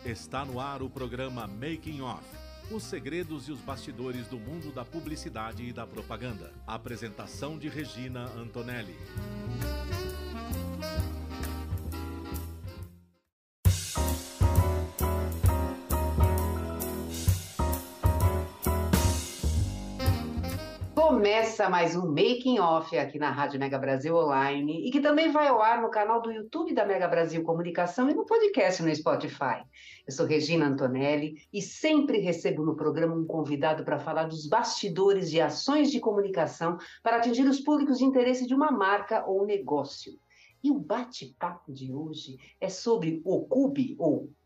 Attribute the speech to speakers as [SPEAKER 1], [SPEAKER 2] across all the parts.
[SPEAKER 1] Está no ar o programa Making Off. Os segredos e os bastidores do mundo da publicidade e da propaganda. Apresentação de Regina Antonelli.
[SPEAKER 2] Começa mais um Making Off aqui na Rádio Mega Brasil Online e que também vai ao ar no canal do YouTube da Mega Brasil Comunicação e no podcast no Spotify. Eu sou Regina Antonelli e sempre recebo no programa um convidado para falar dos bastidores de ações de comunicação para atingir os públicos de interesse de uma marca ou negócio. E o bate-papo de hoje é sobre o Cube,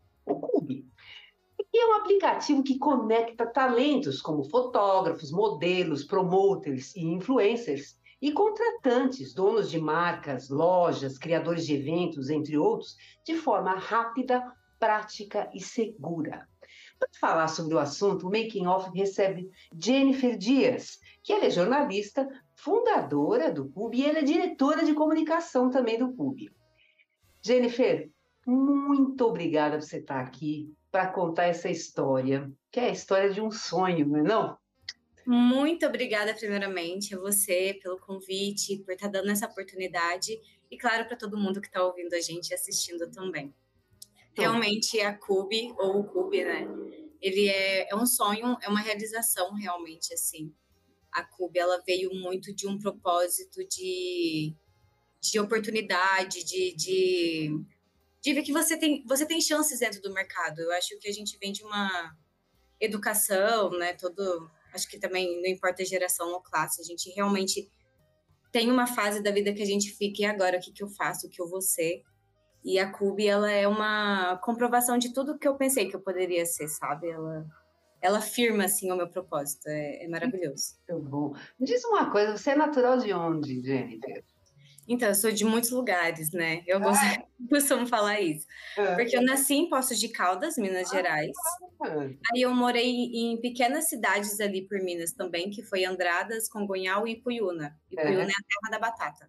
[SPEAKER 2] e é um aplicativo que conecta talentos como fotógrafos, modelos, promoters e influencers e contratantes, donos de marcas, lojas, criadores de eventos, entre outros, de forma rápida, prática e segura. Para falar sobre o assunto, o Making Off recebe Jennifer Dias, que ela é jornalista, fundadora do Cube e ela é diretora de comunicação também do Cube. Jennifer, muito obrigada por você estar aqui para contar essa história, que é a história de um sonho, não é não?
[SPEAKER 3] Muito obrigada, primeiramente, a você pelo convite, por estar dando essa oportunidade e, claro, para todo mundo que está ouvindo a gente e assistindo também. Realmente, a Cube, ou o Cube, né? Ele é um sonho, é uma realização, realmente, assim. A Cube, ela veio muito de um propósito de oportunidade, de ver que você tem chances dentro do mercado. Eu acho que a gente vem de uma educação, né? Acho que também não importa a geração ou classe, a gente realmente tem uma fase da vida que a gente fica, e agora, o que eu faço, o que eu vou ser? E a Cube, ela é uma comprovação de tudo que eu pensei que eu poderia ser, sabe? Ela firma, assim, o meu propósito. É maravilhoso.
[SPEAKER 2] Muito bom. Me diz uma coisa, você é natural de onde, Jennifer?
[SPEAKER 3] Então, eu sou de muitos lugares, né? Eu costumo falar isso. Porque eu nasci em Poços de Caldas, Minas Gerais. Aí eu morei em pequenas cidades ali por Minas também, que foi Andradas, Congonhal e Ipuiuna. Ipuiuna é a terra da batata.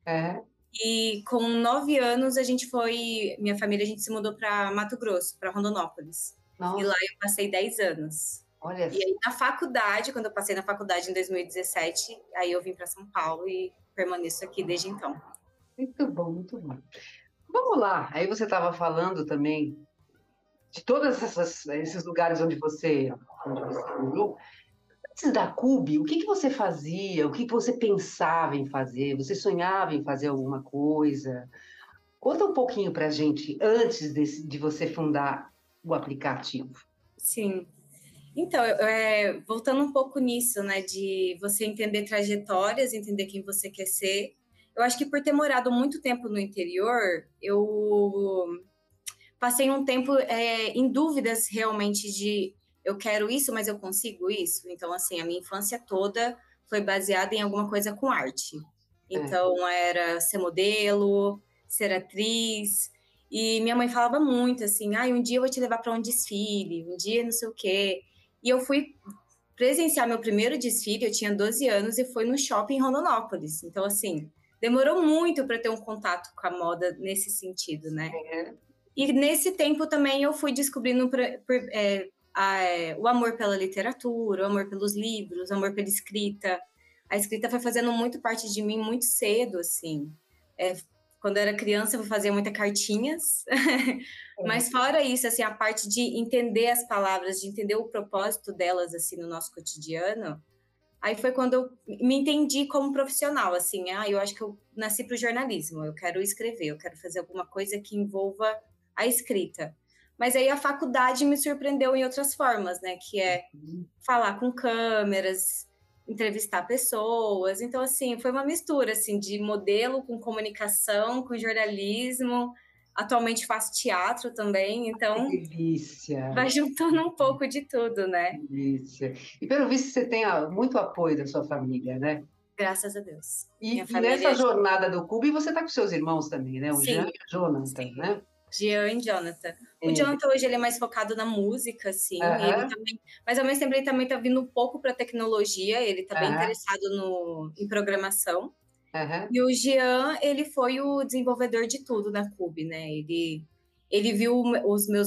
[SPEAKER 3] E com 9 anos, minha família, a gente se mudou para Mato Grosso, para Rondonópolis. Nossa. E lá eu passei 10 anos.
[SPEAKER 2] Olha.
[SPEAKER 3] E aí na faculdade, quando eu passei na faculdade em 2017, aí eu vim para São Paulo e permaneço aqui desde então.
[SPEAKER 2] Muito bom, muito bom. Vamos lá, aí você estava falando também de todos esses lugares onde você morou. Antes da Cube, o que você fazia? O que você pensava em fazer? Você sonhava em fazer alguma coisa? Conta um pouquinho para a gente, antes de você fundar o aplicativo.
[SPEAKER 3] Sim. Então, voltando um pouco nisso, né, de você entender trajetórias, entender quem você quer ser. Eu acho que por ter morado muito tempo no interior, eu passei um tempo em dúvidas realmente de eu quero isso, mas eu consigo isso? Então, assim, a minha infância toda foi baseada em alguma coisa com arte. Então, era ser modelo, ser atriz. E minha mãe falava muito assim, um dia eu vou te levar para um desfile, um dia não sei o quê. E eu fui presenciar meu primeiro desfile, eu tinha 12 anos, e foi no shopping em Rondonópolis. Então, assim, demorou muito para ter um contato com a moda nesse sentido, né? E nesse tempo também eu fui descobrindo o amor pela literatura, o amor pelos livros, o amor pela escrita. A escrita foi fazendo muito parte de mim muito cedo, assim. Quando eu era criança, eu fazia muitas cartinhas. Mas fora isso, assim, a parte de entender as palavras, de entender o propósito delas, assim, no nosso cotidiano, aí foi quando eu me entendi como profissional, assim. Eu acho que eu nasci para o jornalismo, eu quero escrever, eu quero fazer alguma coisa que envolva a escrita. Mas aí a faculdade me surpreendeu em outras formas, né? Que é falar com câmeras, entrevistar pessoas. Então, assim, foi uma mistura, assim, de modelo com comunicação, com jornalismo. Atualmente faço teatro também, então...
[SPEAKER 2] Que delícia!
[SPEAKER 3] Vai juntando um pouco de tudo, né?
[SPEAKER 2] Que delícia! E pelo visto você tem muito apoio da sua família, né?
[SPEAKER 3] Graças a Deus.
[SPEAKER 2] E nessa jornada do Cube, você está com seus irmãos também, né? O
[SPEAKER 3] Sim.
[SPEAKER 2] Jean e o Jonathan,
[SPEAKER 3] Sim.
[SPEAKER 2] né?
[SPEAKER 3] Jean e Jonathan. O Jonathan hoje ele é mais focado na música, assim, ele também, mas ao mesmo tempo ele também está vindo um pouco para a tecnologia, ele está bem interessado em programação. E o Jean, ele foi o desenvolvedor de tudo na Cube, né? Ele viu os meus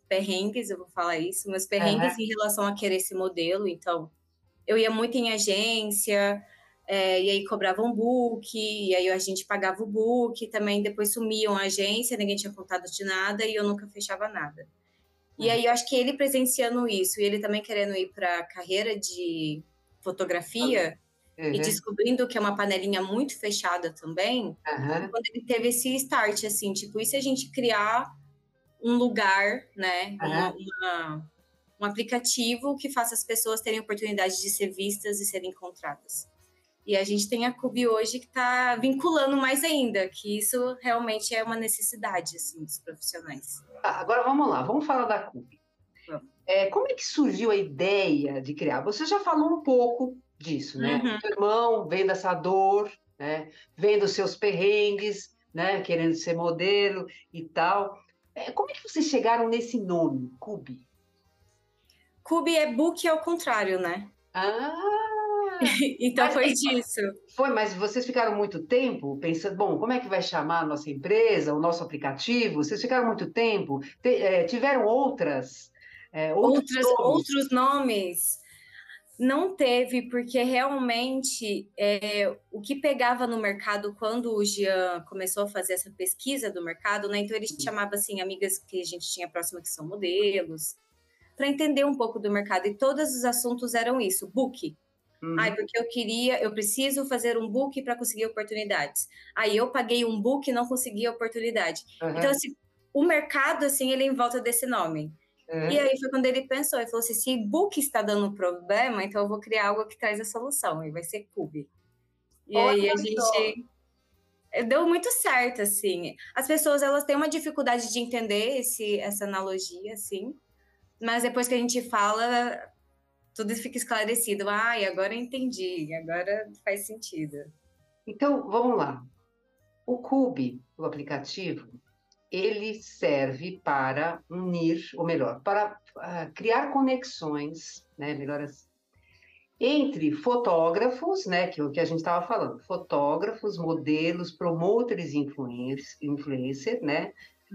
[SPEAKER 3] perrengues, eu vou falar isso, meus perrengues em relação a querer esse modelo. Então, eu ia muito em agência, e aí cobrava um book, e aí a gente pagava o book, também depois sumiam a agência, ninguém tinha contato de nada, e eu nunca fechava nada. E aí eu acho que ele presenciando isso, e ele também querendo ir para a carreira de fotografia, e descobrindo que é uma panelinha muito fechada também, quando ele teve esse start, assim, tipo, e se a gente criar um lugar, né, um aplicativo que faça as pessoas terem oportunidade de ser vistas e serem encontradas. E a gente tem a Cube hoje que está vinculando mais ainda, que isso realmente é uma necessidade, assim, dos profissionais.
[SPEAKER 2] Agora vamos lá, vamos falar da Cube. Como é que surgiu a ideia de criar? Você já falou um pouco disso, né? O seu irmão vendo essa dor, né? Vendo os seus perrengues, né? Querendo ser modelo e tal. Como é que vocês chegaram nesse nome, Cube?
[SPEAKER 3] Cube é book ao contrário, né? Então foi disso.
[SPEAKER 2] Mas vocês ficaram muito tempo pensando, bom, como é que vai chamar a nossa empresa, o nosso aplicativo? Vocês ficaram muito tempo? Tiveram outros
[SPEAKER 3] nomes? Não teve, porque realmente o que pegava no mercado quando o Jean começou a fazer essa pesquisa do mercado, né? Então ele chamava assim amigas que a gente tinha próxima que são modelos, para entender um pouco do mercado. E todos os assuntos eram isso, book. Porque eu preciso fazer um book para conseguir oportunidades. Aí eu paguei um book e não consegui oportunidade. Então, assim, o mercado, assim, ele é em volta desse nome. E aí foi quando ele pensou, ele falou assim, se book está dando problema, então eu vou criar algo que traz a solução, e vai ser Cube. E aí a gente... Deu muito certo, assim. As pessoas, elas têm uma dificuldade de entender essa analogia, assim, mas depois que a gente fala... tudo fica esclarecido. E agora eu entendi, agora faz sentido.
[SPEAKER 2] Então, vamos lá. O Cube, o aplicativo, ele serve para unir, ou melhor, para criar conexões, né, melhor assim, entre fotógrafos, né, que é o que a gente estava falando, fotógrafos, modelos, promoters e influencer, né,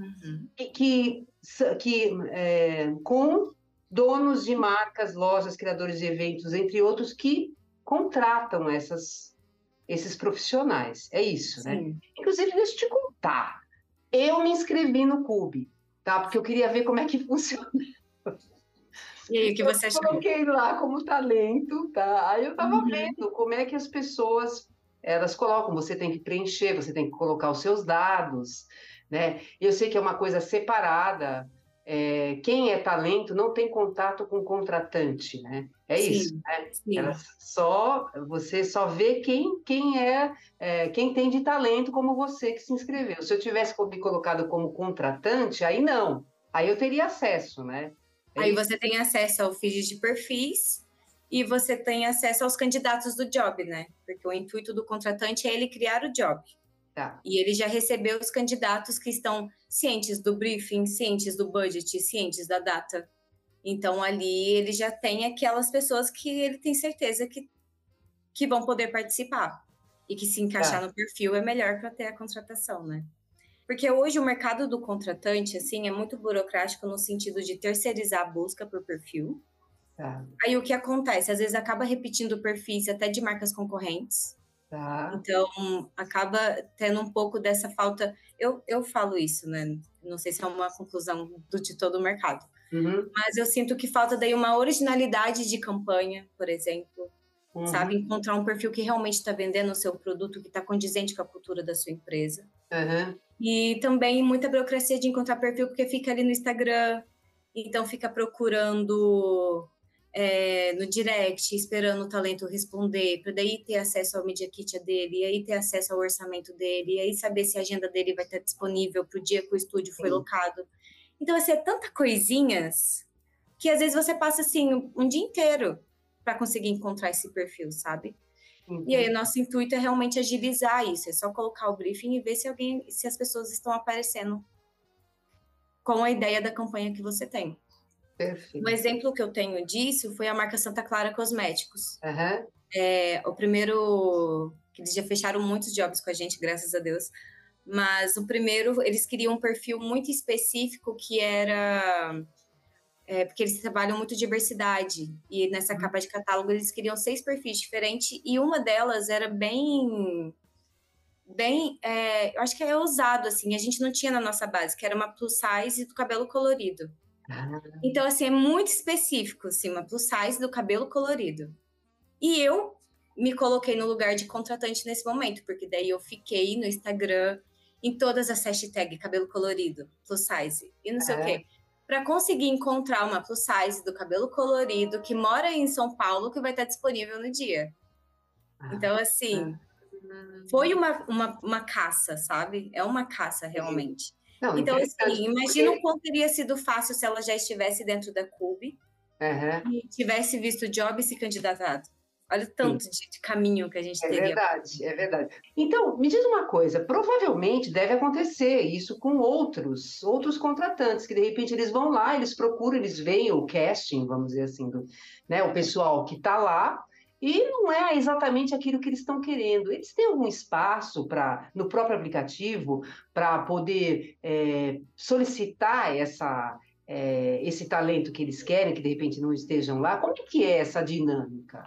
[SPEAKER 2] com donos de marcas, lojas, criadores de eventos, entre outros, que contratam esses profissionais. É isso,
[SPEAKER 3] Sim.
[SPEAKER 2] né? Inclusive, deixa eu te contar. Eu me inscrevi no Cube, tá? Porque eu queria ver como é que funciona.
[SPEAKER 3] E aí, o que você achou?
[SPEAKER 2] Eu coloquei lá como talento, tá? Aí eu estava vendo como é que as pessoas, elas colocam, você tem que preencher, você tem que colocar os seus dados, né? Eu sei que é uma coisa separada, quem é talento não tem contato com o contratante, né? Isso, né? Você só vê quem tem de talento como você que se inscreveu. Se eu tivesse me colocado como contratante, aí não. Aí eu teria acesso, né?
[SPEAKER 3] Aí você tem acesso ao feed de perfis e você tem acesso aos candidatos do job, né? Porque o intuito do contratante é ele criar o job.
[SPEAKER 2] Tá.
[SPEAKER 3] E ele já recebeu os candidatos que estão cientes do briefing, cientes do budget, cientes da data. Então, ali ele já tem aquelas pessoas que ele tem certeza que vão poder participar. E que se encaixar no perfil é melhor para ter a contratação, né? Porque hoje o mercado do contratante, assim, é muito burocrático no sentido de terceirizar a busca por perfil. Aí o que acontece? Às vezes acaba repetindo perfis até de marcas concorrentes. Então, acaba tendo um pouco dessa falta... Eu falo isso, né? Não sei se é uma conclusão de todo o mercado. Mas eu sinto que falta daí uma originalidade de campanha, por exemplo. Sabe? Encontrar um perfil que realmente está vendendo o seu produto, que está condizente com a cultura da sua empresa. E também muita burocracia de encontrar perfil, porque fica ali no Instagram, então fica procurando... no direct, esperando o talento responder, para daí ter acesso ao Media Kit dele, e aí ter acesso ao orçamento dele, e aí saber se a agenda dele vai estar disponível para o dia que o estúdio foi locado. Então, assim, é tanta coisinhas que às vezes você passa, assim, um dia inteiro para conseguir encontrar esse perfil, sabe? E aí o nosso intuito é realmente agilizar isso, é só colocar o briefing e ver se as pessoas estão aparecendo com a ideia da campanha que você tem.
[SPEAKER 2] Perfeito.
[SPEAKER 3] Um exemplo que eu tenho disso foi a marca Santa Clara Cosméticos. O primeiro, que eles já fecharam muitos jobs com a gente, graças a Deus, mas o primeiro, eles queriam um perfil muito específico que era porque eles trabalham muito diversidade, e nessa capa de catálogo eles queriam 6 perfis diferentes, e uma delas era bem, eu acho que é ousado, assim, a gente não tinha na nossa base, que era uma plus size do cabelo colorido. Então, assim, é muito específico, assim, uma plus size do cabelo colorido. E eu me coloquei no lugar de contratante nesse momento, porque daí eu fiquei no Instagram, em todas as hashtags cabelo colorido, plus size, e não sei o quê, para conseguir encontrar uma plus size do cabelo colorido que mora em São Paulo, que vai estar disponível no dia. Então, assim, foi uma caça, sabe? É uma caça, realmente.
[SPEAKER 2] Não,
[SPEAKER 3] então, assim, imagina
[SPEAKER 2] porque...
[SPEAKER 3] o quanto teria sido fácil se ela já estivesse dentro da CUB e tivesse visto o job e se candidatado. Olha o tanto de caminho que a gente teria.
[SPEAKER 2] É verdade. Então, me diz uma coisa, provavelmente deve acontecer isso com outros contratantes, que de repente eles vão lá, eles procuram, eles veem o casting, vamos dizer assim, né, o pessoal que está lá, e não é exatamente aquilo que eles estão querendo. Eles têm algum espaço no próprio aplicativo para poder solicitar esse talento que eles querem, que de repente não estejam lá? Como que é essa dinâmica?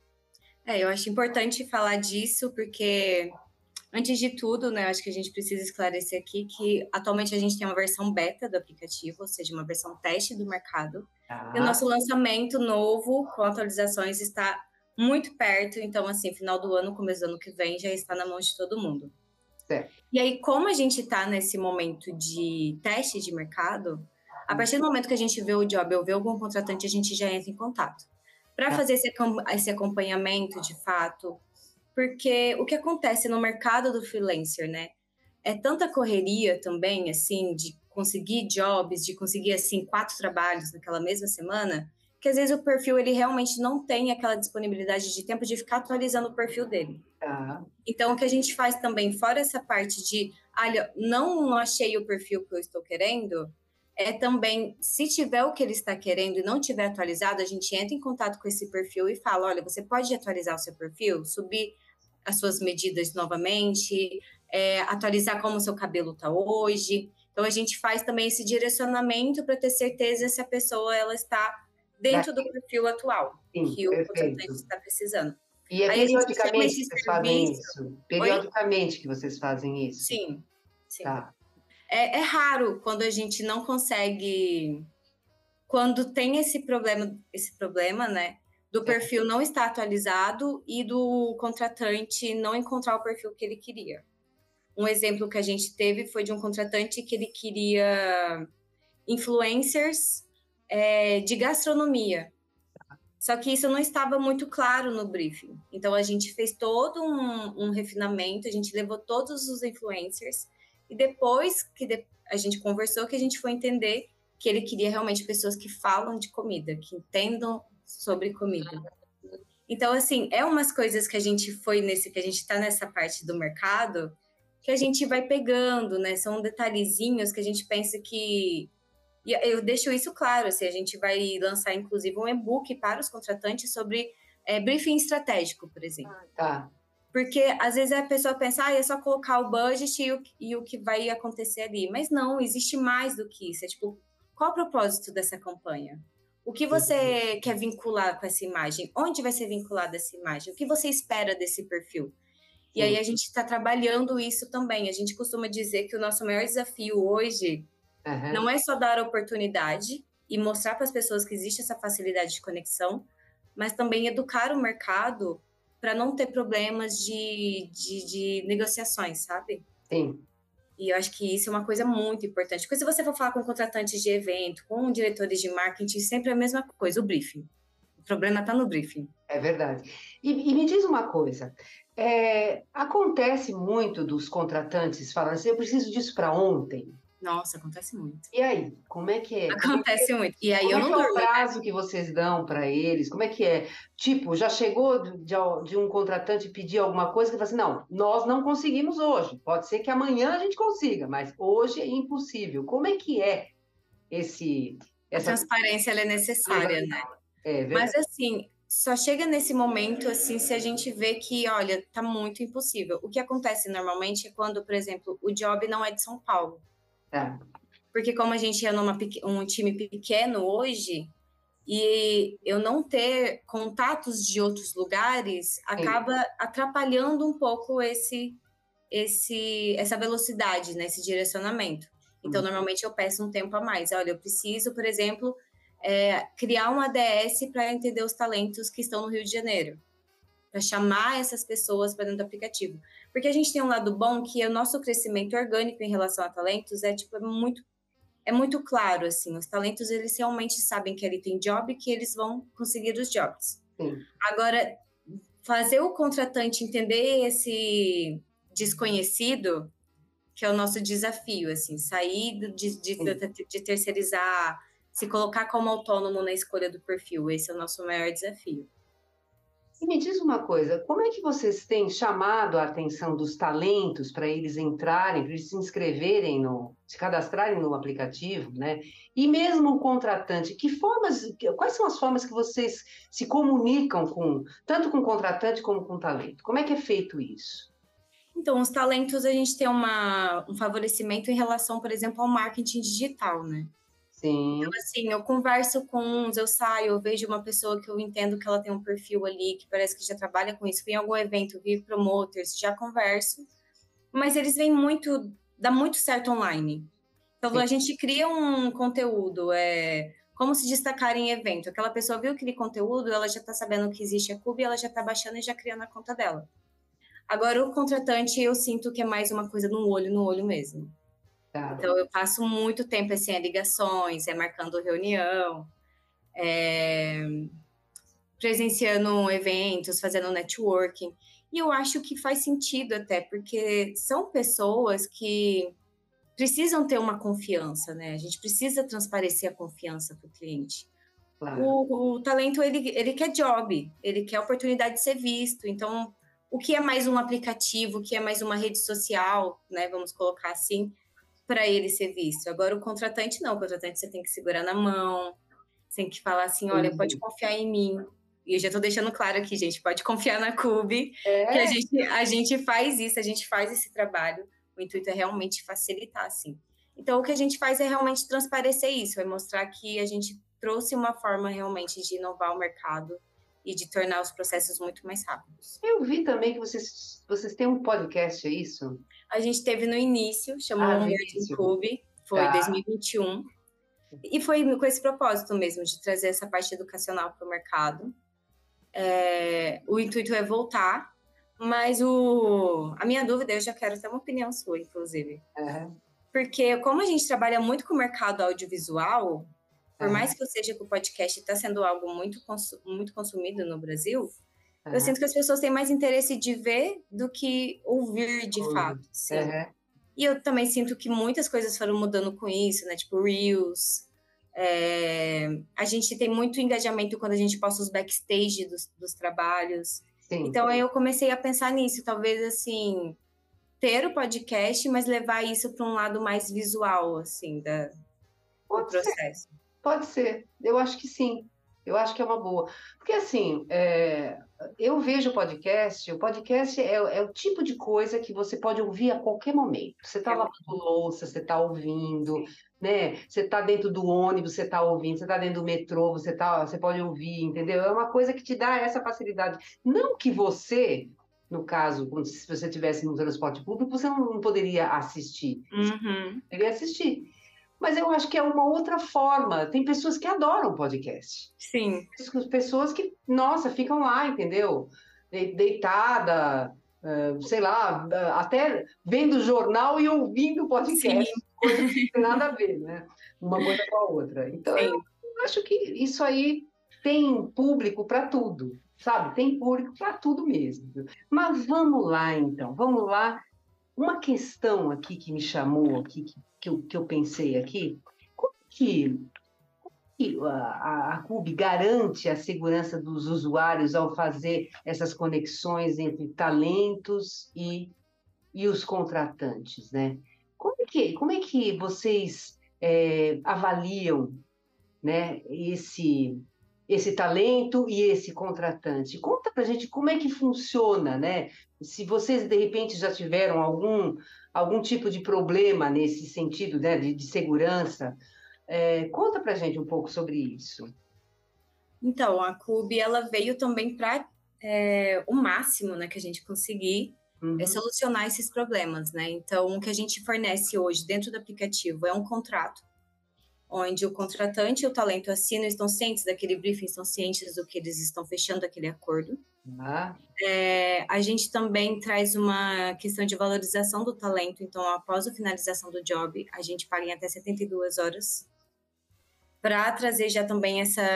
[SPEAKER 3] Eu acho importante falar disso, porque, antes de tudo, né, acho que a gente precisa esclarecer aqui que atualmente a gente tem uma versão beta do aplicativo, ou seja, uma versão teste do mercado. E o nosso lançamento novo, com atualizações, está muito perto. Então, assim, final do ano, começo do ano que vem, já está na mão de todo mundo.
[SPEAKER 2] Certo.
[SPEAKER 3] E aí, como a gente está nesse momento de teste de mercado, a partir do momento que a gente vê o job ou vê algum contratante, a gente já entra em contato para fazer esse acompanhamento de fato, porque o que acontece no mercado do freelancer, né? É tanta correria também, assim, de conseguir jobs, de conseguir, assim, 4 trabalhos naquela mesma semana, que às vezes o perfil, ele realmente não tem aquela disponibilidade de tempo de ficar atualizando o perfil dele. Então, o que a gente faz também, fora essa parte de, olha, não achei o perfil que eu estou querendo, é também, se tiver o que ele está querendo e não tiver atualizado, a gente entra em contato com esse perfil e fala, olha, você pode atualizar o seu perfil, subir as suas medidas novamente, atualizar como o seu cabelo está hoje. Então, a gente faz também esse direcionamento para ter certeza se a pessoa ela está dentro do perfil atual, que o contratante está precisando.
[SPEAKER 2] E periodicamente que vocês fazem isso? Periodicamente que vocês fazem isso?
[SPEAKER 3] Sim, sim.
[SPEAKER 2] Tá.
[SPEAKER 3] É raro quando a gente não consegue... Quando tem esse problema, né? Do perfil não estar atualizado e do contratante não encontrar o perfil que ele queria. Um exemplo que a gente teve foi de um contratante que ele queria influencers de gastronomia. Só que isso não estava muito claro no briefing. Então, a gente fez todo um refinamento, a gente levou todos os influencers e depois que a gente conversou, que a gente foi entender que ele queria realmente pessoas que falam de comida, que entendam sobre comida. Então, assim, umas coisas que a gente que a gente está nessa parte do mercado, que a gente vai pegando, né? São detalhezinhos que a gente pensa que... E eu deixo isso claro, assim, a gente vai lançar, inclusive, um e-book para os contratantes sobre briefing estratégico, por exemplo.
[SPEAKER 2] Tá.
[SPEAKER 3] Porque, às vezes, a pessoa pensa, é só colocar o budget e o que vai acontecer ali. Mas não, existe mais do que isso. É tipo, qual o propósito dessa campanha? O que você quer vincular com essa imagem? Onde vai ser vinculada essa imagem? O que você espera desse perfil? E aí a gente está trabalhando isso também. A gente costuma dizer que o nosso maior desafio hoje não é só dar oportunidade e mostrar para as pessoas que existe essa facilidade de conexão, mas também educar o mercado para não ter problemas de negociações, sabe?
[SPEAKER 2] Sim.
[SPEAKER 3] E eu acho que isso é uma coisa muito importante. Porque se você for falar com contratantes de evento, com diretores de marketing, sempre é a mesma coisa, o briefing. O problema está no briefing.
[SPEAKER 2] É verdade. E me diz uma coisa, acontece muito dos contratantes falarem assim, eu preciso disso para ontem.
[SPEAKER 3] Nossa, acontece muito.
[SPEAKER 2] E aí, como é que é?
[SPEAKER 3] Acontece muito. E aí
[SPEAKER 2] como
[SPEAKER 3] eu não durmo.
[SPEAKER 2] É o prazo que vocês dão para eles? Como é que é? Tipo, já chegou de um contratante pedir alguma coisa que fala assim, não, nós não conseguimos hoje. Pode ser que amanhã a gente consiga, mas hoje é impossível. Como é que é
[SPEAKER 3] essa transparência ela é necessária, né?
[SPEAKER 2] É verdade.
[SPEAKER 3] Mas assim, só chega nesse momento assim se a gente vê que, olha, tá muito impossível. O que acontece normalmente é quando, por exemplo, o job não é de São Paulo.
[SPEAKER 2] Tá.
[SPEAKER 3] porque como a gente é um time pequeno hoje, e eu não ter contatos de outros lugares acaba atrapalhando um pouco essa velocidade, né, esse direcionamento. Então, normalmente eu peço um tempo a mais. Olha, eu preciso, por exemplo, criar um ADS para entender os talentos que estão no Rio de Janeiro, para chamar essas pessoas para dentro do aplicativo. Porque a gente tem um lado bom que o nosso crescimento orgânico em relação a talentos é muito claro, assim, os talentos, eles realmente sabem que ali tem job e que eles vão conseguir os jobs.
[SPEAKER 2] Sim.
[SPEAKER 3] Agora, fazer o contratante entender esse desconhecido, que é o nosso desafio, assim, sair de terceirizar, se colocar como autônomo na escolha do perfil, esse é o nosso maior desafio.
[SPEAKER 2] E me diz uma coisa, como é que vocês têm chamado a atenção dos talentos para eles entrarem, para eles se inscreverem, se cadastrarem no aplicativo, né? E mesmo o contratante, quais são as formas que vocês se comunicam tanto com o contratante como com o talento? Como é que é feito isso?
[SPEAKER 3] Então, os talentos, a gente tem um favorecimento em relação, por exemplo, ao marketing digital, né?
[SPEAKER 2] Sim.
[SPEAKER 3] Então, assim, eu converso com uns, eu saio, eu vejo uma pessoa que eu entendo que ela tem um perfil ali, que parece que já trabalha com isso, fui em algum evento, vi promoters, já converso, mas eles vêm dá muito certo online. Então, a gente cria um conteúdo, como se destacar em evento. Aquela pessoa viu aquele conteúdo, ela já está sabendo que existe a Cube, ela já está baixando e já criando a conta dela. Agora, o contratante, eu sinto que é mais uma coisa no olho mesmo.
[SPEAKER 2] Tá.
[SPEAKER 3] Então, eu passo muito tempo, assim, ligações, marcando reunião, presenciando eventos, fazendo networking. E eu acho que faz sentido até, porque são pessoas que precisam ter uma confiança, né? A gente precisa transparecer a confiança para o cliente.
[SPEAKER 2] Claro.
[SPEAKER 3] O talento, ele quer job, ele quer oportunidade de ser visto. Então, o que é mais um aplicativo, o que é mais uma rede social, né? Vamos colocar assim, para ele ser visto. Agora, o contratante não. O contratante você tem que segurar na mão, você tem que falar assim, olha, pode confiar em mim. E eu já estou deixando claro aqui, gente, pode confiar na Cube, que a gente faz isso, a gente faz esse trabalho. O intuito é realmente facilitar, assim. Então, o que a gente faz é realmente transparecer isso, é mostrar que a gente trouxe uma forma realmente de inovar o mercado e de tornar os processos muito mais rápidos.
[SPEAKER 2] Eu vi também que vocês têm um podcast, é isso?
[SPEAKER 3] A gente teve no início, chamou o Emerging Cube, foi 2021, e foi com esse propósito mesmo, de trazer essa parte educacional para o mercado. O intuito é voltar, mas a minha dúvida, eu já quero ter uma opinião sua, inclusive. Porque como a gente trabalha muito com o mercado audiovisual, por mais que eu seja que o podcast está sendo algo muito consumido no Brasil, eu sinto que as pessoas têm mais interesse de ver do que ouvir de fato. Sim. E eu também sinto que muitas coisas foram mudando com isso, né? Tipo Reels. A gente tem muito engajamento quando a gente posta os backstage dos trabalhos. Sim. Então, eu comecei a pensar nisso. Talvez, assim, ter o podcast, mas levar isso para um lado mais visual, assim, do processo.
[SPEAKER 2] Pode ser. Eu acho que sim. Eu acho que é uma boa. Porque, assim, eu vejo o podcast é o tipo de coisa que você pode ouvir a qualquer momento. Você está lavando louça, você está ouvindo, né? Você está dentro do ônibus, você está ouvindo, você está dentro do metrô, você pode ouvir, entendeu? É uma coisa que te dá essa facilidade. Não que você, no caso, se você estivesse no transporte público, você não poderia assistir.
[SPEAKER 3] Uhum.
[SPEAKER 2] Você poderia assistir. Mas eu acho que é uma outra forma. Tem pessoas que adoram podcast.
[SPEAKER 3] Sim.
[SPEAKER 2] Pessoas que, nossa, ficam lá, entendeu? Deitada, sei lá, até vendo jornal e ouvindo podcast. Sim. Coisa que não tem nada a ver, né? Uma coisa com a outra. Então, eu acho que isso aí tem público para tudo, sabe? Tem público para tudo mesmo. Mas vamos lá, então. Vamos lá. Uma questão aqui que me chamou, aqui, que eu pensei aqui, como que a Cube garante a segurança dos usuários ao fazer essas conexões entre talentos e os contratantes, né? Como é que vocês avaliam, né, esse talento e esse contratante. Conta para a gente como é que funciona, né? Se vocês, de repente, já tiveram algum tipo de problema nesse sentido, né, de segurança, conta para a gente um pouco sobre isso.
[SPEAKER 3] Então, a Cube, ela veio também para o máximo, né, que a gente conseguir solucionar esses problemas, né? Então, o que a gente fornece hoje dentro do aplicativo é um contrato, onde o contratante e o talento assinam, estão cientes daquele briefing, estão cientes do que eles estão fechando aquele acordo. A gente também traz uma questão de valorização do talento, então, após a finalização do job, a gente paga em até 72 horas, para trazer já também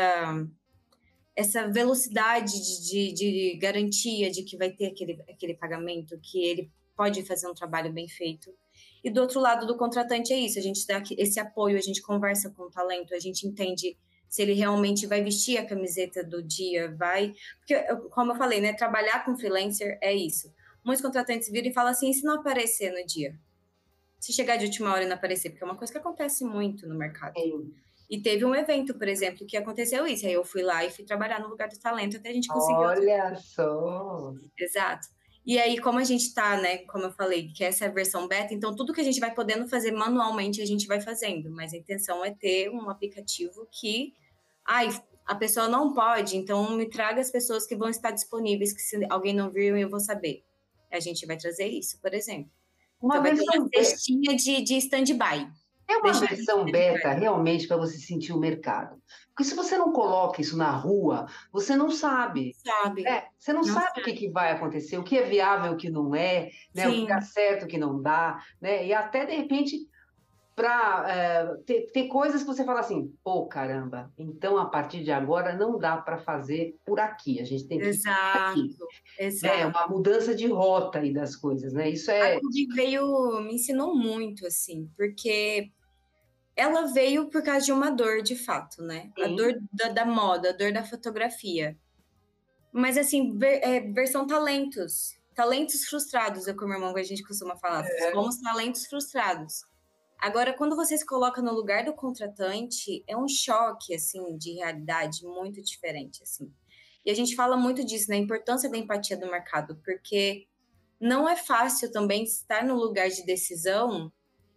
[SPEAKER 3] essa velocidade de garantia de que vai ter aquele pagamento, que ele pode fazer um trabalho bem feito. E do outro lado do contratante é isso, a gente dá esse apoio, a gente conversa com o talento, a gente entende se ele realmente vai vestir a camiseta do dia, vai... Porque, como eu falei, né, trabalhar com freelancer é isso. Muitos contratantes viram e falam assim, e se não aparecer no dia? Se chegar de última hora e não aparecer? Porque é uma coisa que acontece muito no mercado.
[SPEAKER 2] Sim.
[SPEAKER 3] E teve um evento, por exemplo, que aconteceu isso. Aí eu fui lá e fui trabalhar no lugar do talento até a gente conseguir...
[SPEAKER 2] Olha só!
[SPEAKER 3] Exato. E aí, como a gente tá, né, como eu falei, que essa é a versão beta, então tudo que a gente vai podendo fazer manualmente, a gente vai fazendo. Mas a intenção é ter um aplicativo que... a pessoa não pode, então me traga as pessoas que vão estar disponíveis, que se alguém não viu, eu vou saber. A gente vai trazer isso, por exemplo.
[SPEAKER 2] Uma
[SPEAKER 3] então vai ter uma
[SPEAKER 2] versão
[SPEAKER 3] cestinha de stand-by.
[SPEAKER 2] É uma versão beta realmente para você sentir o mercado. Porque se você não coloca isso na rua, você não sabe. Você não sabe o que vai acontecer, o que é viável, o que não é, né? O que dá certo, o que não dá, né? E até, de repente, para ter coisas que você fala assim, pô, caramba, então a partir de agora não dá para fazer por aqui, a gente tem que ir por aqui.
[SPEAKER 3] Exato.
[SPEAKER 2] É uma mudança de rota aí das coisas, né? Isso
[SPEAKER 3] A Cube me ensinou muito, assim, porque ela veio por causa de uma dor, de fato, né?
[SPEAKER 2] Sim.
[SPEAKER 3] A dor da moda, a dor da fotografia. Mas, assim, versão talentos. Talentos frustrados, é como o meu irmão, a gente costuma falar. Somos talentos frustrados. Agora, quando você se coloca no lugar do contratante, é um choque, assim, de realidade muito diferente, assim. E a gente fala muito disso, né? A importância da empatia do mercado, porque não é fácil também estar no lugar de decisão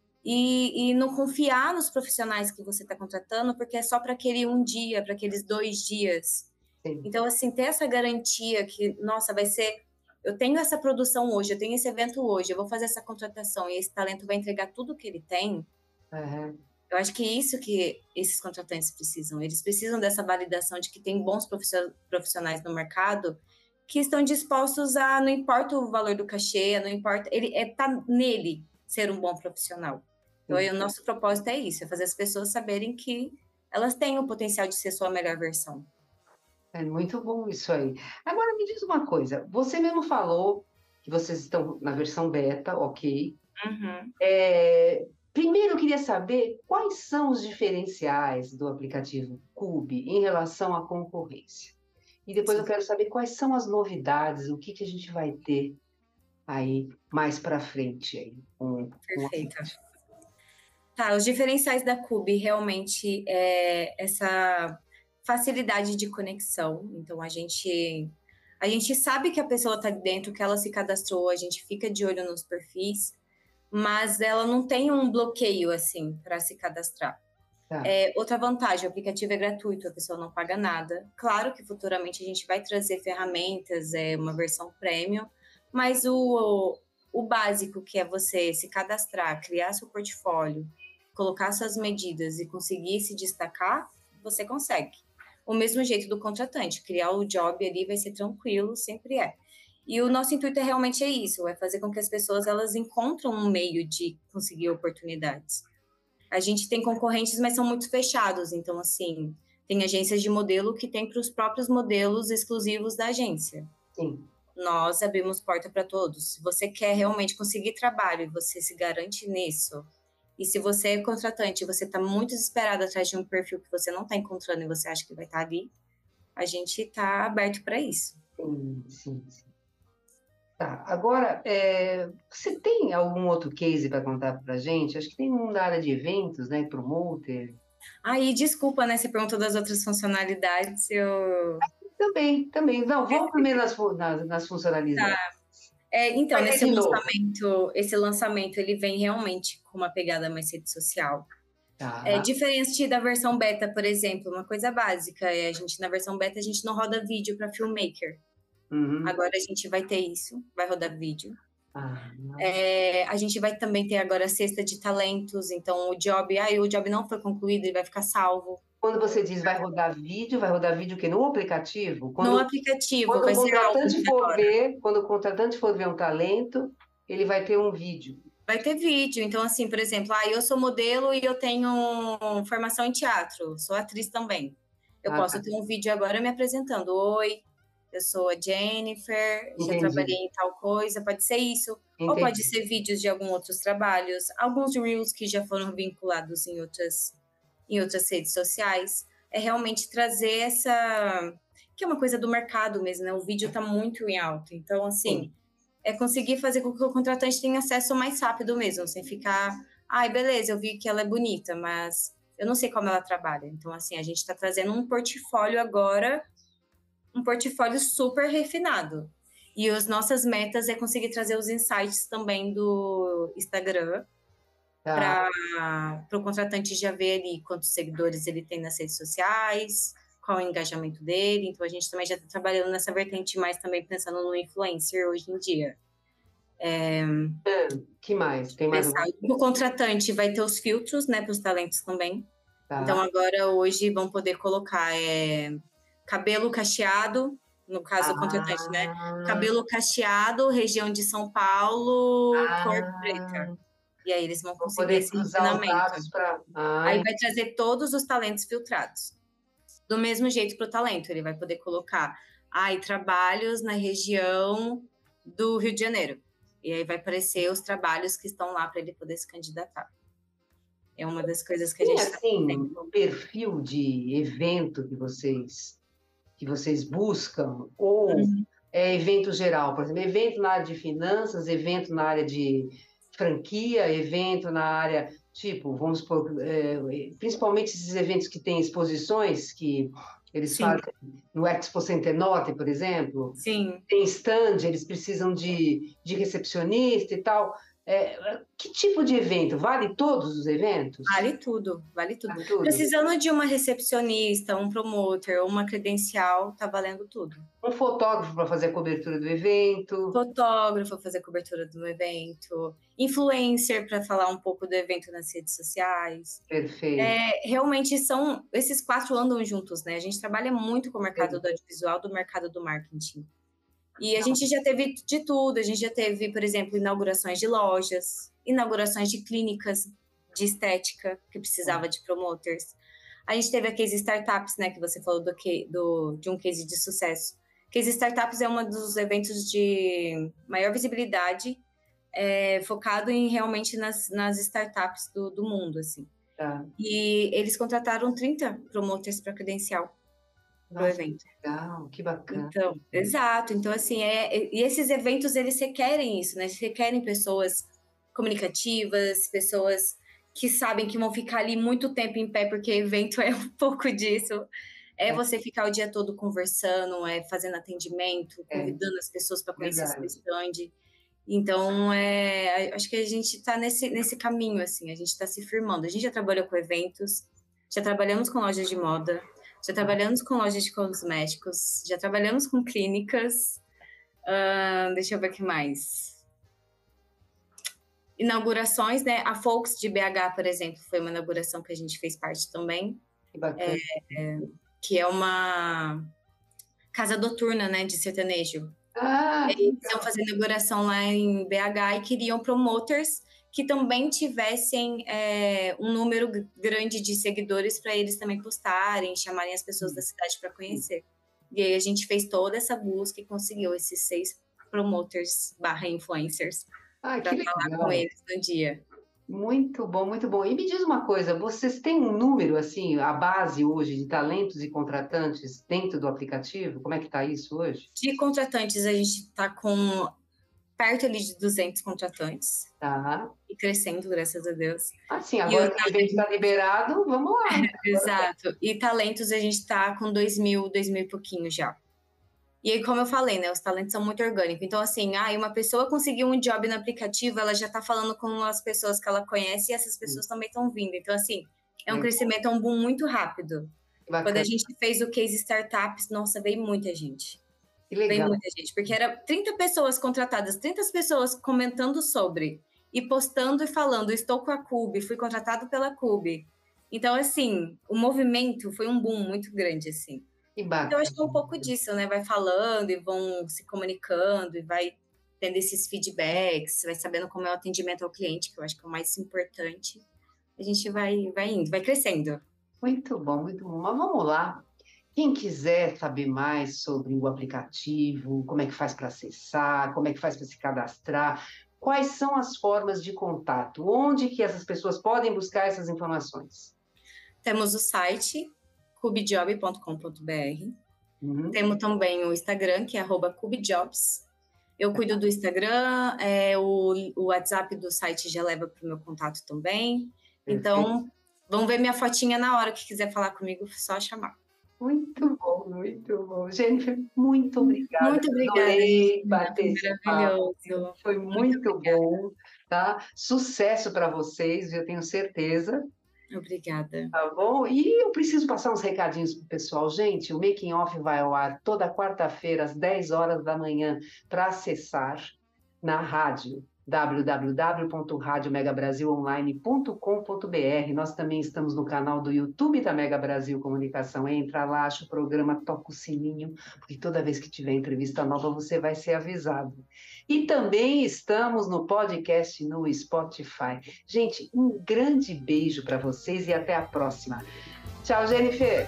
[SPEAKER 3] e não confiar nos profissionais que você está contratando, porque é só para aquele um dia, para aqueles 2 dias.
[SPEAKER 2] Sim.
[SPEAKER 3] Então, assim, ter essa garantia que, nossa, vai ser... Eu tenho essa produção hoje, eu tenho esse evento hoje, eu vou fazer essa contratação e esse talento vai entregar tudo o que ele tem. Eu acho que é isso que esses contratantes precisam. Eles precisam dessa validação de que tem bons profissionais no mercado que estão dispostos a, não importa o valor do cachê, não importa... tá nele ser um bom profissional. Então, o nosso propósito é isso, é fazer as pessoas saberem que elas têm o potencial de ser sua melhor versão.
[SPEAKER 2] É muito bom isso aí. Agora, me diz uma coisa, você mesmo falou que vocês estão na versão beta, ok? Primeiro, eu queria saber quais são os diferenciais do aplicativo Cube em relação à concorrência. E depois eu quero saber quais são as novidades, o que a gente vai ter aí mais para frente. Aí,
[SPEAKER 3] Perfeito. Tá, os diferenciais da Cube realmente é essa facilidade de conexão. Então, a gente sabe que a pessoa está dentro, que ela se cadastrou, a gente fica de olho nos perfis, mas ela não tem um bloqueio, assim, para se cadastrar. Outra vantagem, o aplicativo é gratuito, a pessoa não paga nada. Claro que futuramente a gente vai trazer ferramentas, uma versão premium, mas o básico, que é você se cadastrar, criar seu portfólio, colocar suas medidas e conseguir se destacar, você consegue. O mesmo jeito do contratante, criar o job ali vai ser tranquilo, sempre é. E o nosso intuito realmente é isso, é fazer com que as pessoas elas encontrem um meio de conseguir oportunidades. A gente tem concorrentes, mas são muito fechados, então, assim, tem agências de modelo que tem para os próprios modelos exclusivos da agência.
[SPEAKER 2] Sim.
[SPEAKER 3] Nós abrimos porta para todos. Se você quer realmente conseguir trabalho e você se garante nisso, e se você é contratante e você está muito desesperado atrás de um perfil que você não está encontrando e você acha que vai estar ali, a gente está aberto para isso.
[SPEAKER 2] Sim. Tá, agora, você tem algum outro case para contar para a gente? Acho que tem um da área de eventos, né, promoter.
[SPEAKER 3] Aí, desculpa, né? Você perguntou das outras funcionalidades, eu...
[SPEAKER 2] Também. Não, vamos primeiro nas
[SPEAKER 3] Tá.
[SPEAKER 2] funcionalidades.
[SPEAKER 3] Então,
[SPEAKER 2] Vai ter de novo.
[SPEAKER 3] esse lançamento, ele vem realmente com uma pegada mais rede social.
[SPEAKER 2] Tá.
[SPEAKER 3] Diferente da versão beta, por exemplo, uma coisa básica, na versão beta, a gente não roda vídeo para Filmmaker.
[SPEAKER 2] Uhum.
[SPEAKER 3] Agora a gente vai ter isso, vai rodar vídeo.
[SPEAKER 2] Ah,
[SPEAKER 3] A gente vai também ter agora a cesta de talentos, então o job não foi concluído, ele vai ficar salvo.
[SPEAKER 2] quando você diz vai rodar vídeo o quê? No aplicativo?
[SPEAKER 3] No aplicativo,
[SPEAKER 2] quando
[SPEAKER 3] vai
[SPEAKER 2] o
[SPEAKER 3] ser
[SPEAKER 2] contratante for ver, quando o contratante for ver um talento, ele vai ter um vídeo.
[SPEAKER 3] Vai ter vídeo. Então, assim, por exemplo, eu sou modelo e eu tenho formação em teatro, sou atriz também. Eu posso ter um vídeo agora me apresentando. Oi, eu sou a Jennifer, já trabalhei em tal coisa, pode ser isso. Ou pode ser vídeos de alguns outros trabalhos, alguns reels que já foram vinculados em outras redes sociais. É realmente trazer essa... que é uma coisa do mercado mesmo, né? O vídeo está muito em alta. Então, assim, é conseguir fazer com que o contratante tenha acesso mais rápido mesmo, sem ficar... beleza, eu vi que ela é bonita, mas eu não sei como ela trabalha. Então, assim, a gente está trazendo um portfólio agora, um portfólio super refinado. E as nossas metas é conseguir trazer os insights também do Instagram, para o contratante já ver ali quantos seguidores ele tem nas redes sociais, qual é o engajamento dele. Então, a gente também já está trabalhando nessa vertente mais também pensando no influencer hoje em dia.
[SPEAKER 2] Que mais? Tem mais alguma?
[SPEAKER 3] O contratante vai ter os filtros, né, para os talentos também. Então, agora, hoje, vão poder colocar cabelo cacheado, no caso do contratante, né? Cabelo cacheado, região de São Paulo, cor preta. E aí eles vão conseguir esse refinamento. Aí vai trazer todos os talentos filtrados. Do mesmo jeito para o talento, ele vai poder colocar trabalhos na região do Rio de Janeiro. E aí vai aparecer os trabalhos que estão lá para ele poder se candidatar. É uma das coisas que a gente está
[SPEAKER 2] fazendo. O perfil de evento que vocês buscam, ou é evento geral, por exemplo, evento na área de finanças, evento na área de franquia, evento na área, tipo, vamos supor, principalmente esses eventos que têm exposições, que eles fazem no Expo Center Norte, por exemplo.
[SPEAKER 3] Sim.
[SPEAKER 2] Tem stand, eles precisam de recepcionista e tal. Que tipo de evento? Vale todos os eventos?
[SPEAKER 3] Vale tudo. Precisando de uma recepcionista, um promoter, uma credencial, tá valendo tudo.
[SPEAKER 2] Um fotógrafo para fazer a cobertura do evento.
[SPEAKER 3] Fotógrafo para fazer a cobertura do evento. Influencer para falar um pouco do evento nas redes sociais.
[SPEAKER 2] Perfeito.
[SPEAKER 3] Realmente esses 4 andam juntos, né? A gente trabalha muito com o mercado do audiovisual, do mercado do marketing. E a gente já teve de tudo. A gente já teve, por exemplo, inaugurações de lojas, inaugurações de clínicas de estética, que precisava de promoters. A gente teve a Case Startups, né, que você falou de um case de sucesso. Case Startups é um dos eventos de maior visibilidade, focado realmente nas startups do mundo, assim. E eles contrataram 30 promoters para credencial pro evento.
[SPEAKER 2] Legal, que bacana.
[SPEAKER 3] Então, exato. Então, assim, e esses eventos, eles requerem isso, né? Eles requerem pessoas comunicativas, pessoas que sabem que vão ficar ali muito tempo em pé, porque evento é um pouco disso. Você ficar o dia todo conversando, fazendo atendimento, convidando as pessoas para conhecer seu stand. Então, acho que a gente está nesse caminho, assim, a gente está se firmando. A gente já trabalhou com eventos, já trabalhamos com lojas de moda, já trabalhamos com lojas de cosméticos, já trabalhamos com clínicas. Deixa eu ver o que mais. Inaugurações, né? A Folks de BH, por exemplo, foi uma inauguração que a gente fez parte também.
[SPEAKER 2] Que bacana.
[SPEAKER 3] Que é uma casa noturna, né, de sertanejo. Eles iam fazer inauguração lá em BH e queriam promoters que também tivessem um número grande de seguidores para eles também postarem, chamarem as pessoas da cidade para conhecer. E aí a gente fez toda essa busca e conseguiu esses 6 promoters / influencers para falar com eles no dia.
[SPEAKER 2] Muito bom, muito bom. E me diz uma coisa, vocês têm um número, assim, a base hoje de talentos e contratantes dentro do aplicativo? Como é que está isso hoje?
[SPEAKER 3] De contratantes, a gente está com perto ali de 200 contratantes.
[SPEAKER 2] Tá.
[SPEAKER 3] E crescendo, graças a Deus.
[SPEAKER 2] Assim, agora que o evento está liberado, vamos lá.
[SPEAKER 3] Exato. E talentos a gente está com 2.000 e pouquinho já. E aí, como eu falei, né, os talentos são muito orgânicos. Então, assim, uma pessoa conseguiu um job no aplicativo, ela já está falando com as pessoas que ela conhece e essas pessoas também estão vindo. Então, assim, é um crescimento, é um boom muito rápido.
[SPEAKER 2] Bacana.
[SPEAKER 3] Quando a gente fez o case startups, nossa, veio muita gente.
[SPEAKER 2] Que legal.
[SPEAKER 3] Veio muita gente, porque era 30 pessoas contratadas, 30 pessoas comentando sobre, e postando e falando, estou com a Cube, fui contratado pela Cube. Então, assim, o movimento foi um boom muito grande, assim. Então, eu acho que é um pouco disso, né? Vai falando e vão se comunicando e vai tendo esses feedbacks, vai sabendo como é o atendimento ao cliente, que eu acho que é o mais importante. A gente vai indo, vai crescendo.
[SPEAKER 2] Muito bom, muito bom. Mas vamos lá. Quem quiser saber mais sobre o aplicativo, como é que faz para acessar, como é que faz para se cadastrar, quais são as formas de contato? Onde que essas pessoas podem buscar essas informações?
[SPEAKER 3] Temos o site cubejob.com.br. Temos também o Instagram, que é @cubejobs. Eu cuido do Instagram, o WhatsApp do site já leva para o meu contato também. Então, vão ver minha fotinha na hora que quiser falar comigo, só chamar.
[SPEAKER 2] Muito bom, muito bom. Jennifer, muito obrigada.
[SPEAKER 3] Muito obrigada.
[SPEAKER 2] Adorei bater esse
[SPEAKER 3] maravilhoso.
[SPEAKER 2] papo. Foi muito bom, tá? Sucesso para vocês, eu tenho certeza.
[SPEAKER 3] Obrigada.
[SPEAKER 2] Tá bom? E eu preciso passar uns recadinhos pro pessoal. Gente, o Making Off vai ao ar toda quarta-feira, às 10 horas da manhã, para acessar na rádio www.radiomegabrasilonline.com.br. Nós também estamos no canal do YouTube da Mega Brasil Comunicação. Entra lá, acha o programa, toca o sininho, porque toda vez que tiver entrevista nova você vai ser avisado. E também estamos no podcast no Spotify. Gente, um grande beijo para vocês e até a próxima. Tchau, Jennifer!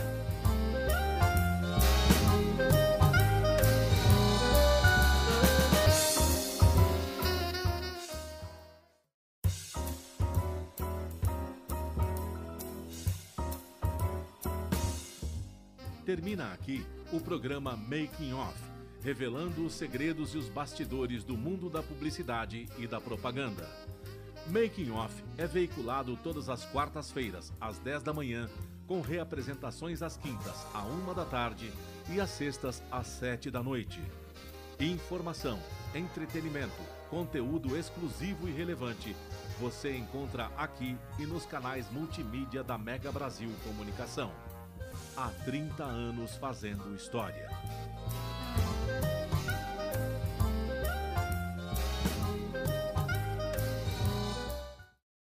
[SPEAKER 1] Termina aqui o programa Making Off, revelando os segredos e os bastidores do mundo da publicidade e da propaganda. Making Off é veiculado todas as quartas-feiras, às 10 da manhã, com reapresentações às quintas, à 1 da tarde e às sextas, às 7 da noite. Informação, entretenimento, conteúdo exclusivo e relevante, você encontra aqui e nos canais multimídia da Mega Brasil Comunicação. Há 30 anos fazendo história.